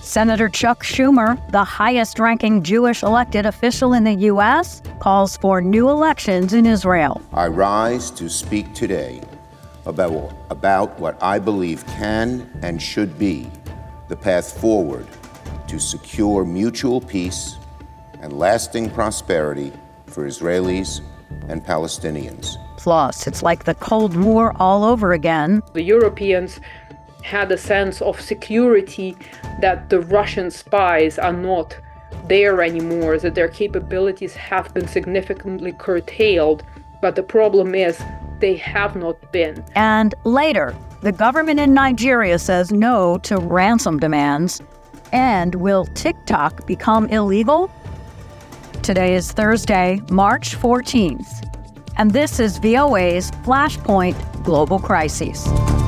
Senator Chuck Schumer, the highest-ranking Jewish elected official in the U.S., calls for new elections in Israel. I rise to speak today about what I believe can and should be the path forward to secure mutual peace and lasting prosperity for Israelis and Palestinians. Plus, it's like the Cold War all over again. The Europeans had a sense of security that the Russian spies are not there anymore, that their capabilities have been significantly curtailed. But the problem is they have not been. And later, the government in Nigeria says no to ransom demands. And will TikTok become illegal? Today is Thursday, March 14th. And this is VOA's Flashpoint Global Crises.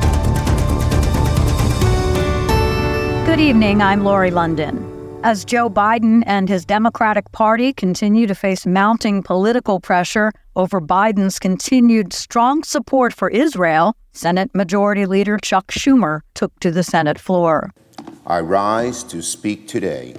Good evening, I'm Lori London. As Joe Biden and his Democratic Party continue to face mounting political pressure over Biden's continued strong support for Israel, Senate Majority Leader Chuck Schumer took to the Senate floor. I rise to speak today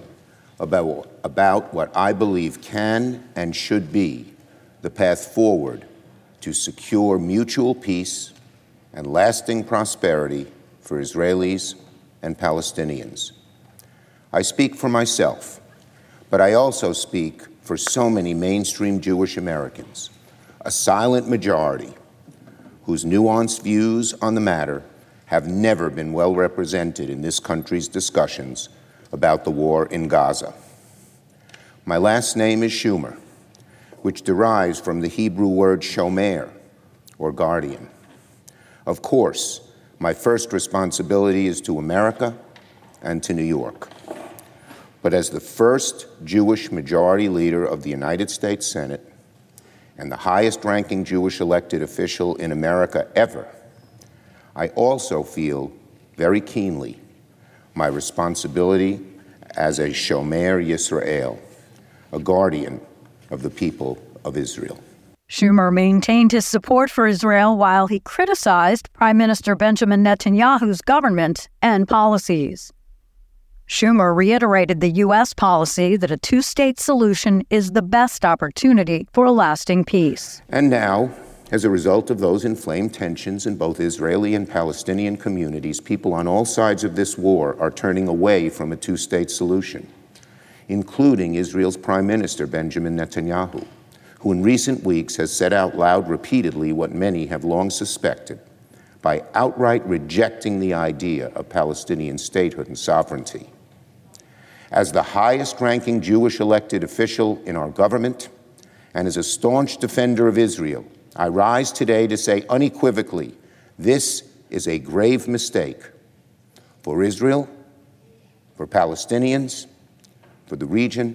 about what I believe can and should be the path forward to secure mutual peace and lasting prosperity for Israelis and Palestinians. I speak for myself, but I also speak for so many mainstream Jewish Americans, a silent majority whose nuanced views on the matter have never been well represented in this country's discussions about the war in Gaza. My last name is Schumer, which derives from the Hebrew word shomer, or guardian. Of course, my first responsibility is to America and to New York. But as the first Jewish majority leader of the United States Senate and the highest-ranking Jewish elected official in America ever, I also feel very keenly my responsibility as a Shomer Yisrael, a guardian of the people of Israel. Schumer maintained his support for Israel while he criticized Prime Minister Benjamin Netanyahu's government and policies. Schumer reiterated the U.S. policy that a two-state solution is the best opportunity for a lasting peace. And now, as a result of those inflamed tensions in both Israeli and Palestinian communities, people on all sides of this war are turning away from a two-state solution, including Israel's Prime Minister Benjamin Netanyahu, who in recent weeks has said out loud repeatedly what many have long suspected, by outright rejecting the idea of Palestinian statehood and sovereignty. As the highest-ranking Jewish elected official in our government, and as a staunch defender of Israel, I rise today to say unequivocally, this is a grave mistake for Israel, for Palestinians, for the region,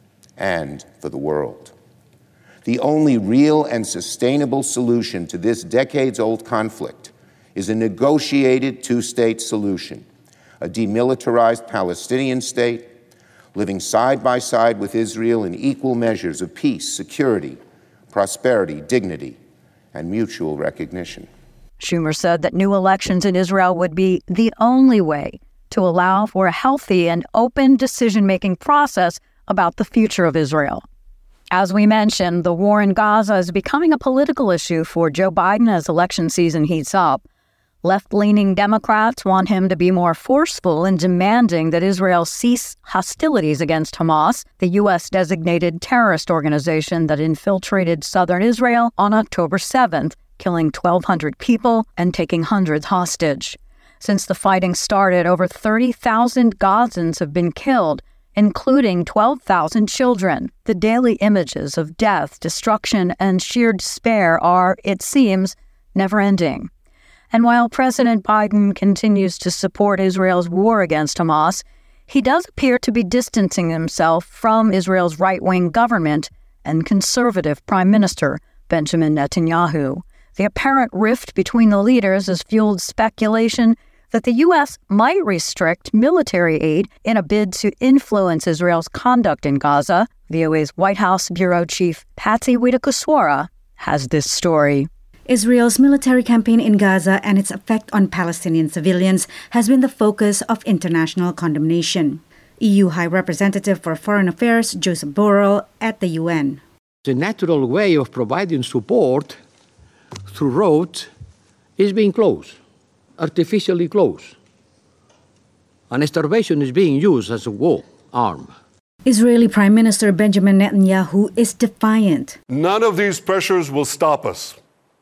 and for the world. The only real and sustainable solution to this decades-old conflict is a negotiated two-state solution, a demilitarized Palestinian state living side by side with Israel in equal measures of peace, security, prosperity, dignity, and mutual recognition. Schumer said that new elections in Israel would be the only way to allow for a healthy and open decision-making process about the future of Israel. As we mentioned, the war in Gaza is becoming a political issue for Joe Biden as election season heats up. Left-leaning Democrats want him to be more forceful in demanding that Israel cease hostilities against Hamas, the U.S.-designated terrorist organization that infiltrated southern Israel on October 7th, killing 1,200 people and taking hundreds hostage. Since the fighting started, over 30,000 Gazans have been killed, including 12,000 children. The daily images of death, destruction, and sheer despair are, it seems, never-ending. And while President Biden continues to support Israel's war against Hamas, he does appear to be distancing himself from Israel's right-wing government and conservative Prime Minister Benjamin Netanyahu. The apparent rift between the leaders has fueled speculation that the U.S. might restrict military aid in a bid to influence Israel's conduct in Gaza. VOA's White House Bureau Chief Patsy Widakuswara has this story. Israel's military campaign in Gaza and its effect on Palestinian civilians has been the focus of international condemnation. EU High Representative for Foreign Affairs Joseph Borrell at the UN. The natural way of providing support through roads is being closed, artificially closed. And starvation is being used as a war arm. Israeli Prime Minister Benjamin Netanyahu is defiant. None of these pressures will stop us.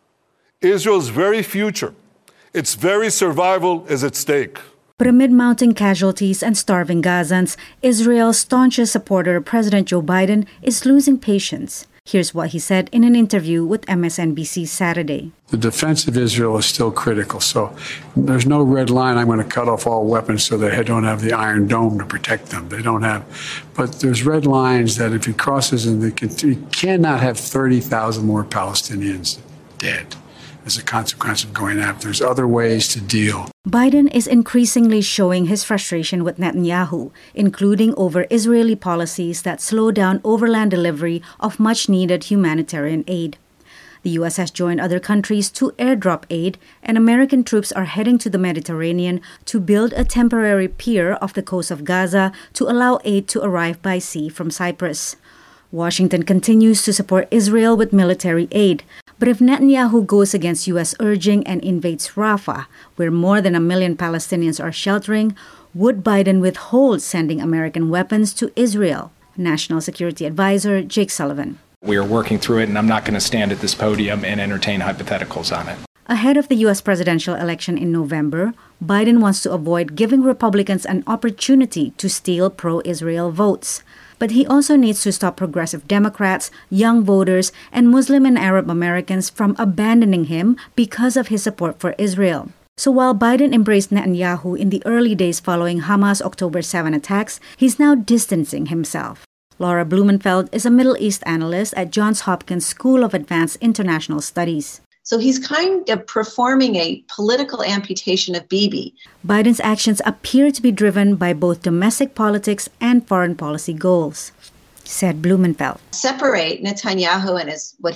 Israel's very future, its very survival is at stake. But amid mounting casualties and starving Gazans, Israel's staunchest supporter, President Joe Biden, is losing patience. Here's what he said in an interview with MSNBC Saturday. The defense of Israel is still critical, so there's no red line. I'm going to cut off all weapons so they don't have the Iron Dome to protect them. They don't have. But there's red lines that if he crosses, and he cannot have 30,000 more Palestinians dead as a consequence of going after. There's other ways to deal. Biden is increasingly showing his frustration with Netanyahu, including over Israeli policies that slow down overland delivery of much-needed humanitarian aid. The U.S. has joined other countries to airdrop aid, and American troops are heading to the Mediterranean to build a temporary pier off the coast of Gaza to allow aid to arrive by sea from Cyprus. Washington continues to support Israel with military aid. But if Netanyahu goes against U.S. urging and invades Rafah, where more than 1 million Palestinians are sheltering, would Biden withhold sending American weapons to Israel? National Security Advisor Jake Sullivan. We are working through it, and I'm not going to stand at this podium and entertain hypotheticals on it. Ahead of the U.S. presidential election in November, Biden wants to avoid giving Republicans an opportunity to steal pro-Israel votes. But he also needs to stop progressive Democrats, young voters, and Muslim and Arab Americans from abandoning him because of his support for Israel. So while Biden embraced Netanyahu in the early days following Hamas' October 7 attacks, he's now distancing himself. Laura Blumenfeld is a Middle East analyst at Johns Hopkins School of Advanced International Studies. So he's kind of performing a political amputation of Bibi. Biden's actions appear to be driven by both domestic politics and foreign policy goals, said Blumenfeld. Separate Netanyahu and what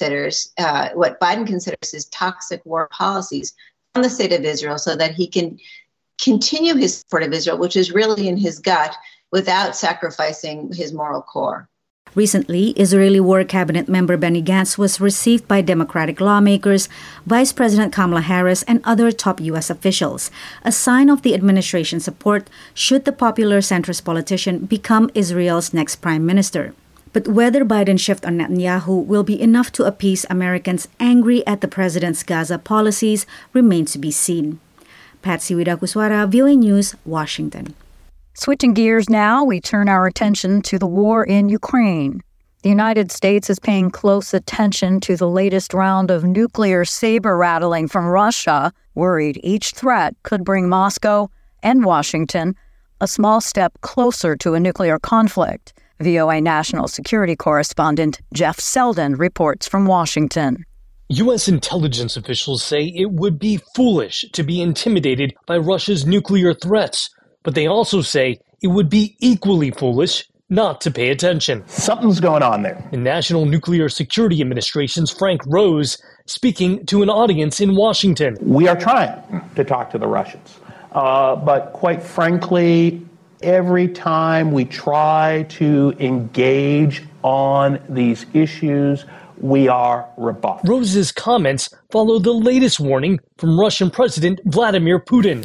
Biden considers his toxic war policies from the state of Israel so that he can continue his support of Israel, which is really in his gut, without sacrificing his moral core. Recently, Israeli War Cabinet member Benny Gantz was received by Democratic lawmakers, Vice President Kamala Harris, and other top U.S. officials, a sign of the administration's support should the popular centrist politician become Israel's next prime minister. But whether Biden's shift on Netanyahu will be enough to appease Americans angry at the president's Gaza policies remains to be seen. Patsy Widakuswara, VOA News, Washington. Switching gears now, we turn our attention to the war in Ukraine. The United States is paying close attention to the latest round of nuclear saber-rattling from Russia, worried each threat could bring Moscow and Washington a small step closer to a nuclear conflict. VOA national security correspondent Jeff Selden reports from Washington. U.S. intelligence officials say it would be foolish to be intimidated by Russia's nuclear threats. But they also say it would be equally foolish not to pay attention. Something's going on there. The National Nuclear Security Administration's Frank Rose speaking to an audience in Washington. We are trying to talk to the Russians. But quite frankly, every time we try to engage on these issues, we are rebuffed. Rose's comments follow the latest warning from Russian President Vladimir Putin.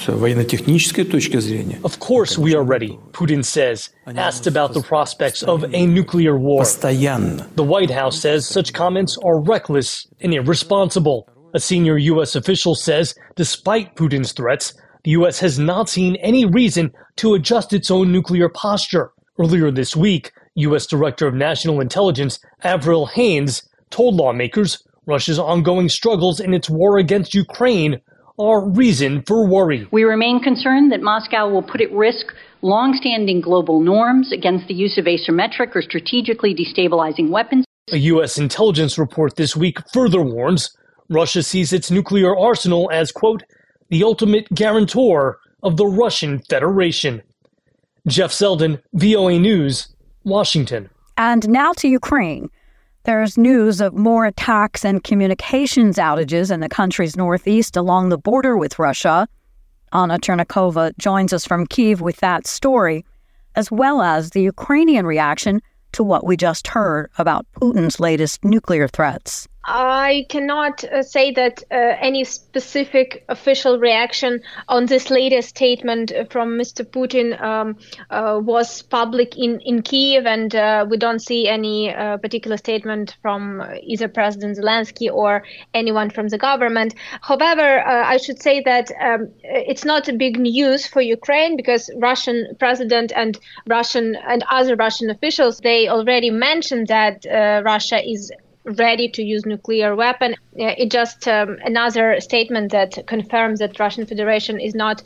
Of course we are ready, Putin says, asked about the prospects of a nuclear war. The White House says such comments are reckless and irresponsible. A senior U.S. official says despite Putin's threats, the U.S. has not seen any reason to adjust its own nuclear posture. Earlier this week, U.S. Director of National Intelligence Avril Haines told lawmakers Russia's ongoing struggles in its war against Ukraine are reason for worry. We remain concerned that Moscow will put at risk long-standing global norms against the use of asymmetric or strategically destabilizing weapons. A U.S. intelligence report this week further warns Russia sees its nuclear arsenal as, quote, the ultimate guarantor of the Russian Federation. Jeff Selden, VOA News, Washington. And now to Ukraine. There's news of more attacks and communications outages in the country's northeast along the border with Russia. Anna Chernikova joins us from Kyiv with that story. as well as the Ukrainian reaction to what we just heard about Putin's latest nuclear threats. I cannot say that any specific official reaction on this latest statement from Mr. Putin was public in Kyiv, and we don't see any particular statement from either President Zelensky or anyone from the government. However, I should say that it's not a big news for Ukraine, because Russian president and other Russian officials, they already mentioned that Russia is ready to use nuclear weapon. It's just another statement that confirms that Russian Federation is not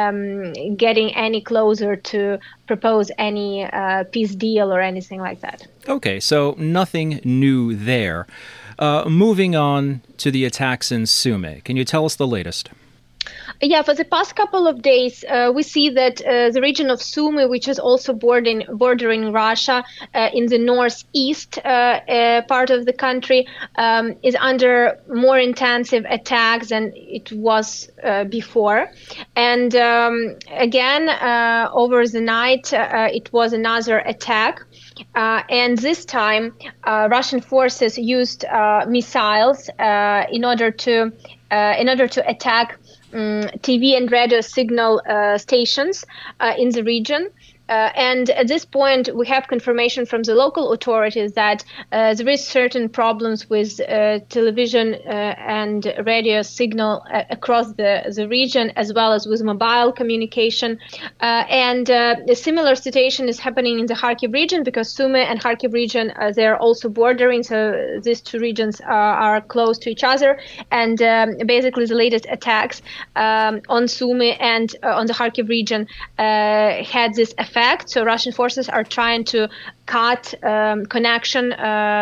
getting any closer to propose any peace deal or anything like that. Okay, so nothing new there. Moving on to the attacks in Sumy. Can you tell us the latest? Yeah, for the past couple of days, we see that the region of Sumy, which is also bordering Russia in the northeast part of the country, is under more intensive attacks than it was before. And again, over the night, it was another attack. And this time, Russian forces used missiles in order to attack TV and radio signal stations in the region. And at this point, we have confirmation from the local authorities that there is certain problems with television and radio signal across the region, as well as with mobile communication. And a similar situation is happening in the Kharkiv region, because Sumy and Kharkiv region, they're also bordering. So these two regions are close to each other. And basically the latest attacks on Sumy and on the Kharkiv region had this effect. So Russian forces are trying to cut connection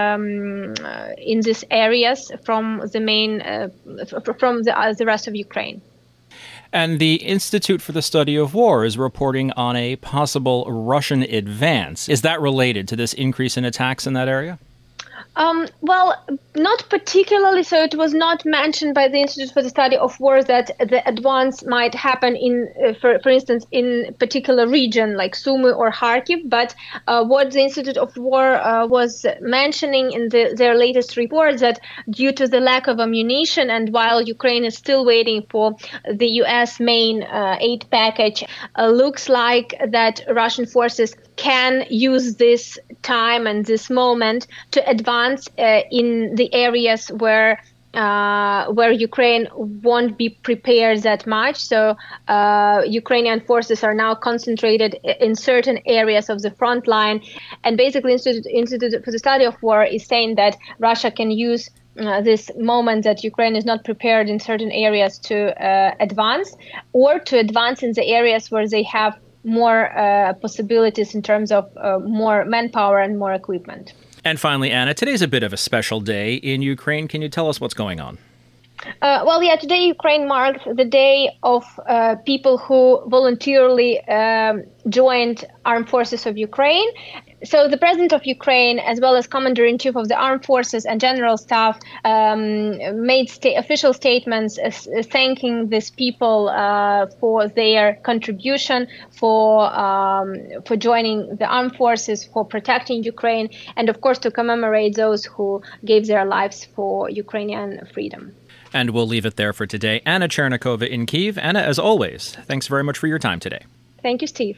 in these areas from the main, from the rest of Ukraine. And the Institute for the Study of War is reporting on a possible Russian advance. Is that related to this increase in attacks in that area? Well, not particularly. So it was not mentioned by the Institute for the Study of War that the advance might happen in, for instance, in particular region like Sumy or Kharkiv. But what the Institute of War was mentioning in their latest report, that due to the lack of ammunition, and while Ukraine is still waiting for the U.S. main aid package, looks like that Russian forces can use this time and this moment to advance in the areas where Ukraine won't be prepared that much. So Ukrainian forces are now concentrated in certain areas of the front line. And basically, Institute for the Study of War is saying that Russia can use this moment that Ukraine is not prepared in certain areas to advance, or to advance in the areas where they have more possibilities in terms of more manpower and more equipment. And finally, Anna, today's a bit of a special day in Ukraine. Can you tell us what's going on? Today Ukraine marked the day of people who voluntarily joined armed forces of Ukraine. So the president of Ukraine, as well as commander-in-chief of the armed forces and general staff, made official statements thanking these people for their contribution, for joining the armed forces, for protecting Ukraine, and of course to commemorate those who gave their lives for Ukrainian freedom. And we'll leave it there for today. Anna Chernikova in Kyiv. Anna, as always, thanks very much for your time today. Thank you, Steve.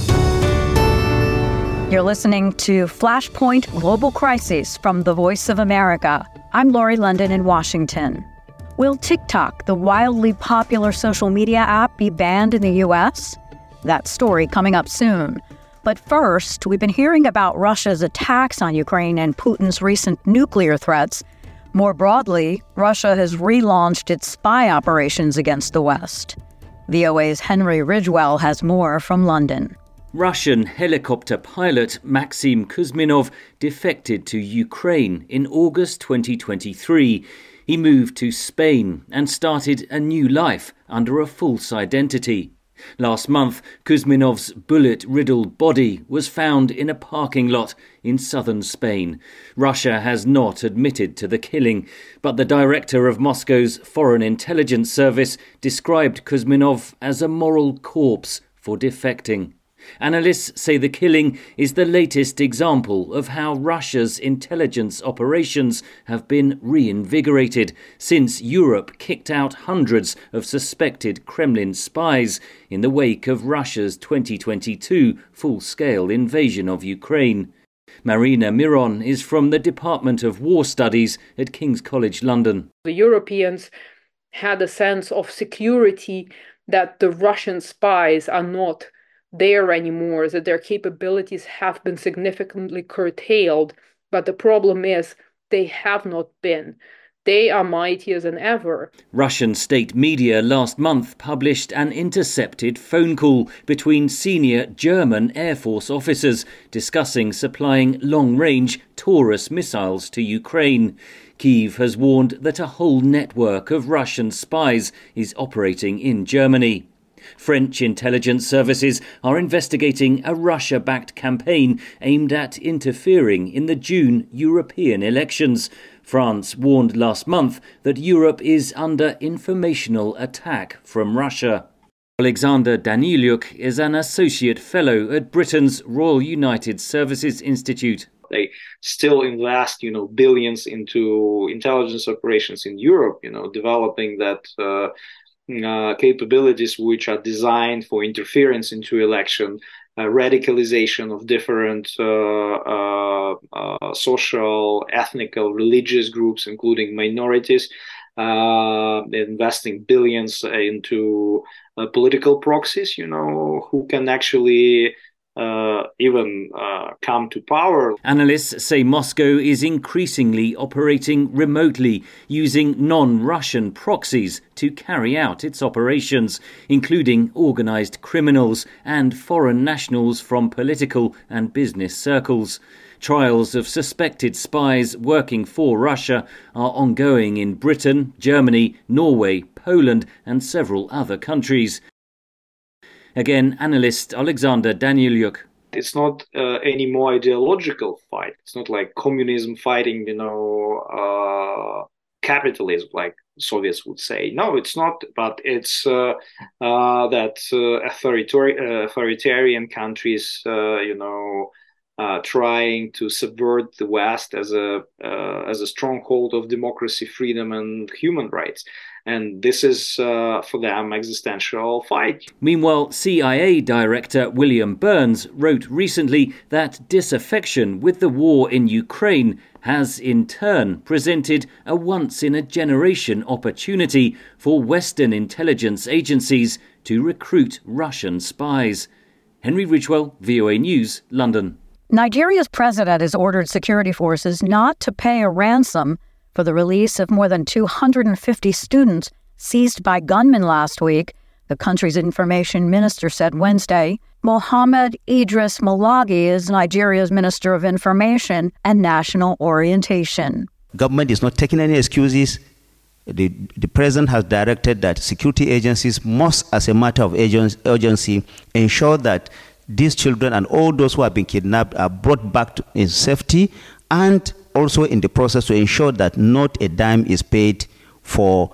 You're listening to Flashpoint Global Crises from the Voice of America. I'm Laurie London in Washington. Will TikTok, the wildly popular social media app, be banned in the U.S.? That story coming up soon. But first, we've been hearing about Russia's attacks on Ukraine and Putin's recent nuclear threats. More broadly, Russia has relaunched its spy operations against the West. VOA's Henry Ridgewell has more from London. Russian helicopter pilot Maxim Kuzminov defected to Ukraine in August 2023. He moved to Spain and started a new life under a false identity. Last month, Kuzminov's bullet-riddled body was found in a parking lot in southern Spain. Russia has not admitted to the killing, but the director of Moscow's Foreign Intelligence Service described Kuzminov as a moral corpse for defecting. Analysts say the killing is the latest example of how Russia's intelligence operations have been reinvigorated since Europe kicked out hundreds of suspected Kremlin spies in the wake of Russia's 2022 full-scale invasion of Ukraine. Marina Miron is from the Department of War Studies at King's College London. The Europeans had a sense of security that the Russian spies are not there anymore, that their capabilities have been significantly curtailed. But the problem is they have not been. They are mightier than ever. Russian state media last month published an intercepted phone call between senior German Air Force officers discussing supplying long-range Taurus missiles to Ukraine. Kyiv has warned that a whole network of Russian spies is operating in Germany. French intelligence services are investigating a Russia-backed campaign aimed at interfering in the June European elections. France warned last month that Europe is under informational attack from Russia. Alexander Danylyuk is an associate fellow at Britain's Royal United Services Institute. They still invest, billions into intelligence operations in Europe, developing that capabilities which are designed for interference into election, radicalization of different social, ethnical, religious groups, including minorities, investing billions into political proxies, who can actually even come to power. Analysts say Moscow is increasingly operating remotely, using non-Russian proxies to carry out its operations, including organised criminals and foreign nationals from political and business circles. Trials of suspected spies working for Russia are ongoing in Britain, Germany, Norway, Poland and several other countries. Again, analyst Alexander Danylyuk. It's not any more ideological fight. It's not like communism fighting, capitalism, like Soviets would say. No, it's not. But it's that authoritarian countries, trying to subvert the West as a stronghold of democracy, freedom, and human rights. And this is, for them, existential fight. Meanwhile, CIA Director William Burns wrote recently that disaffection with the war in Ukraine has in turn presented a once-in-a-generation opportunity for Western intelligence agencies to recruit Russian spies. Henry Ridgwell, VOA News, London. Nigeria's president has ordered security forces not to pay a ransom for the release of more than 250 students seized by gunmen last week, the country's information minister said Wednesday. Mohammed Idris Malagi is Nigeria's Minister of Information and National Orientation. Government is not taking any excuses. The president has directed that security agencies must, as a matter of urgency, ensure that these children and all those who have been kidnapped are brought back in safety, and also in the process to ensure that not a dime is paid for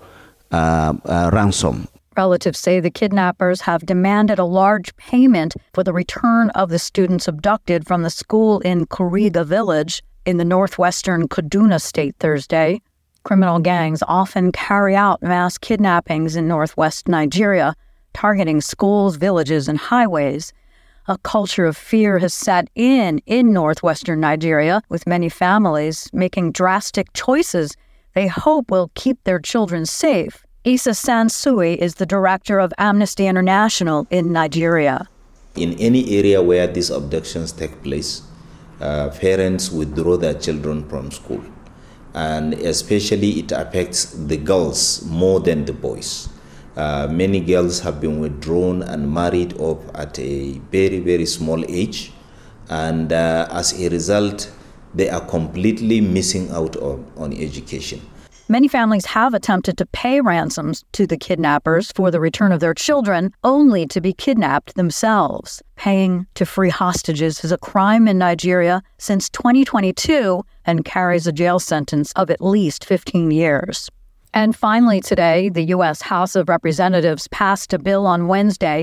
ransom. Relatives say the kidnappers have demanded a large payment for the return of the students abducted from the school in Kuriga village in the northwestern Kaduna state Thursday. Criminal gangs often carry out mass kidnappings in northwest Nigeria, targeting schools, villages, and highways. A culture of fear has set in northwestern Nigeria, with many families making drastic choices they hope will keep their children safe. Issa Sansui is the director of Amnesty International in Nigeria. In any area where these abductions take place, parents withdraw their children from school. And especially it affects the girls more than the boys. Many girls have been withdrawn and married off at a very, very small age. And as a result, they are completely missing out on education. Many families have attempted to pay ransoms to the kidnappers for the return of their children, only to be kidnapped themselves. Paying to free hostages is a crime in Nigeria since 2022 and carries a jail sentence of at least 15 years. And finally today, the U.S. House of Representatives passed a bill on Wednesday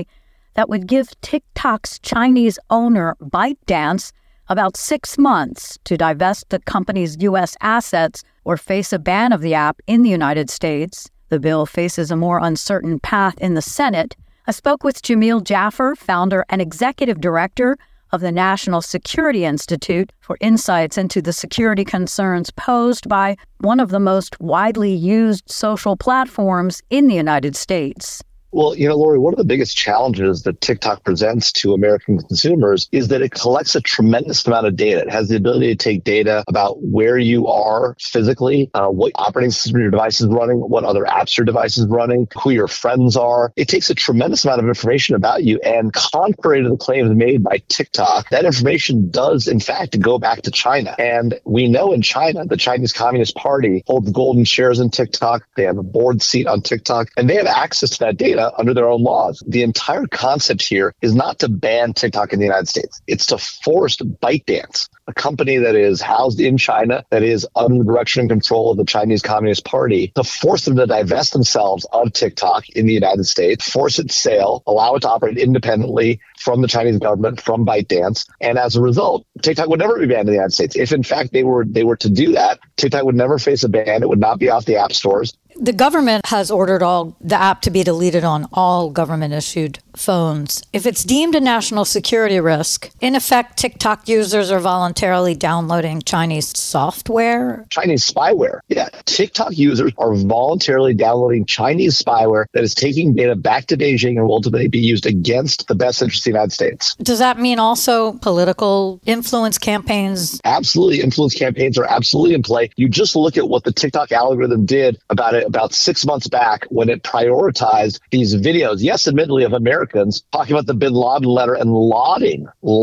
that would give TikTok's Chinese owner ByteDance about 6 months to divest the company's U.S. assets or face a ban of the app in the United States. The bill faces a more uncertain path in the Senate. I spoke with Jamil Jaffer, founder and executive director of the National Security Institute, for insights into the security concerns posed by one of the most widely used social platforms in the United States. Well, Lori, one of the biggest challenges that TikTok presents to American consumers is that it collects a tremendous amount of data. It has the ability to take data about where you are physically, what operating system your device is running, what other apps your device is running, who your friends are. It takes a tremendous amount of information about you. And contrary to the claims made by TikTok, that information does, in fact, go back to China. And we know in China, the Chinese Communist Party holds golden shares in TikTok. They have a board seat on TikTok, and they have access to that data under their own laws. The entire concept here is not to ban TikTok in the United States. It's to force ByteDance, a company that is housed in China, that is under the direction and control of the Chinese Communist Party, to force them to divest themselves of TikTok in the United States, force its sale, allow it to operate independently from the Chinese government, from ByteDance. And as a result, TikTok would never be banned in the United States. If in fact they were to do that, TikTok would never face a ban. It would not be off the app stores. The government has ordered the app to be deleted on all government-issued phones. If it's deemed a national security risk, in effect, TikTok users are voluntarily downloading Chinese software. Chinese spyware. Yeah, TikTok users are voluntarily downloading Chinese spyware that is taking data back to Beijing and will ultimately be used against the best interests of the United States. Does that mean also political influence campaigns? Absolutely. Influence campaigns are absolutely in play. You just look at what the TikTok algorithm did about 6 months back when it prioritized these videos, yes, admittedly, of Americans talking about the bin Laden letter and lauding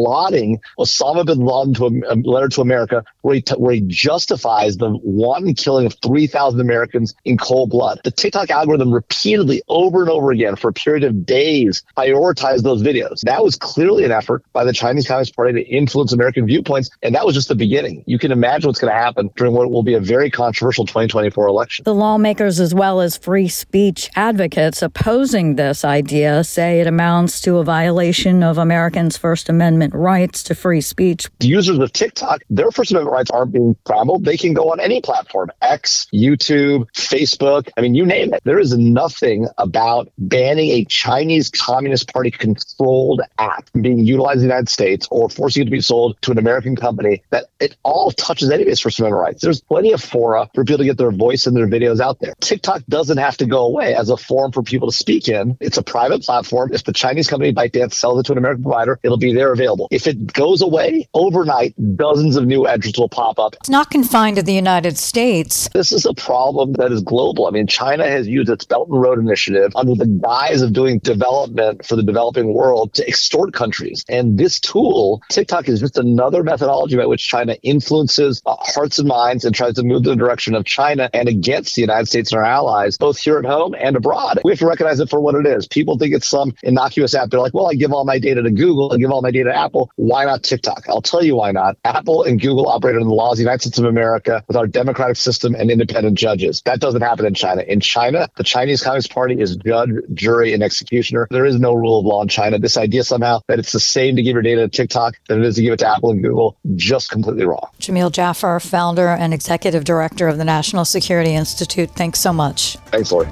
Osama bin Laden to a letter to America where he justifies the wanton killing of 3,000 Americans in cold blood. The TikTok algorithm repeatedly, over and over again, for a period of days, prioritized those videos. That was clearly an effort by the Chinese Communist Party to influence American viewpoints, and that was just the beginning. You can imagine what's going to happen during what will be a very controversial 2024 election. The lawmakers, as well as free speech advocates opposing this idea, say it amounts to a violation of Americans' First Amendment rights to free speech. The users of TikTok, their First Amendment rights aren't being trampled. They can go on any platform, X, YouTube, Facebook. I mean, you name it. There is nothing about banning a Chinese Communist Party-controlled app being utilized in the United States or forcing it to be sold to an American company that it all touches anybody's First Amendment rights. There's plenty of fora for people to get their voice and their videos out there. TikTok doesn't have to go away as a forum for people to speak in. It's a private platform. If the Chinese company ByteDance sells it to an American provider, it'll be there available. If it goes away, overnight, dozens of new entrants will pop up. It's not confined to the United States. This is a problem that is global. I mean, China has used its Belt and Road Initiative under the guise of doing development for the developing world to extort countries. And this tool, TikTok, is just another methodology by which China influences hearts and minds and tries to move in the direction of China and against the United States and our allies, both here at home and abroad. We have to recognize it for what it is. People think it's some innocuous app. They're like, well, I give all my data to Google. I give all my data to Apple. Why not TikTok? I'll tell you why not. Apple and Google operate under the laws of the United States of America with our democratic system and independent judges. That doesn't happen in China. In China, the Chinese Communist Party is judge, jury, and executioner. There is no rule of law in China. This idea somehow that it's the same to give your data to TikTok than it is to give it to Apple and Google, just completely wrong. Jamil Jaffer, founder and executive director of the National Security Institute. Thanks so much. Thanks, Lori.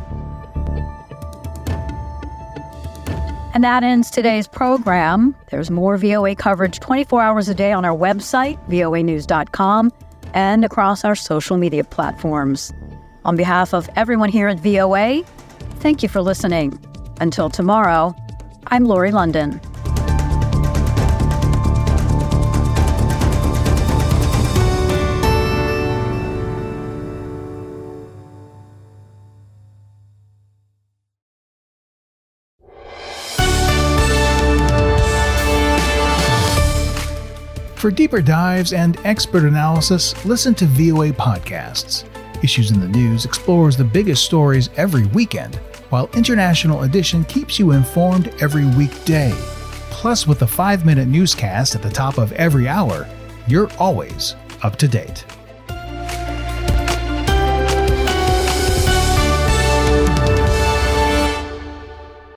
And that ends today's program. There's more VOA coverage 24 hours a day on our website, voanews.com, and across our social media platforms. On behalf of everyone here at VOA, thank you for listening. Until tomorrow, I'm Lori London. For deeper dives and expert analysis, listen to VOA Podcasts. Issues in the News explores the biggest stories every weekend, while International Edition keeps you informed every weekday. Plus, with a 5-minute newscast at the top of every hour, you're always up to date.